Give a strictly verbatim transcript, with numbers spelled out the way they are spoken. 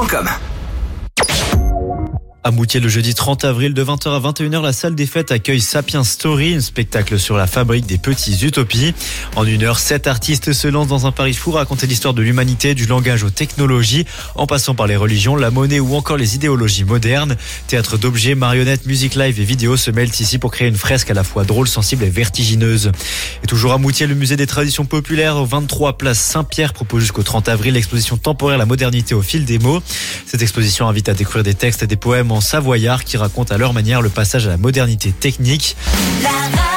com. À Moutier, le jeudi trente avril, de vingt heures à vingt et une heures, la salle des fêtes accueille Sapiens Story, un spectacle sur la fabrique des petits utopies. En une heure, sept artistes se lancent dans un pari fou, raconter l'histoire de l'humanité, du langage aux technologies, en passant par les religions, la monnaie ou encore les idéologies modernes. Théâtre d'objets, marionnettes, musique live et vidéos se mêlent ici pour créer une fresque à la fois drôle, sensible et vertigineuse. Et toujours à Moutier, le musée des traditions populaires, au vingt-trois place Saint-Pierre, propose jusqu'au trente avril l'exposition temporaire La modernité au fil des mots. Cette exposition invite à découvrir des textes et des poèmes en savoyard qui racontent à leur manière le passage à la modernité technique. La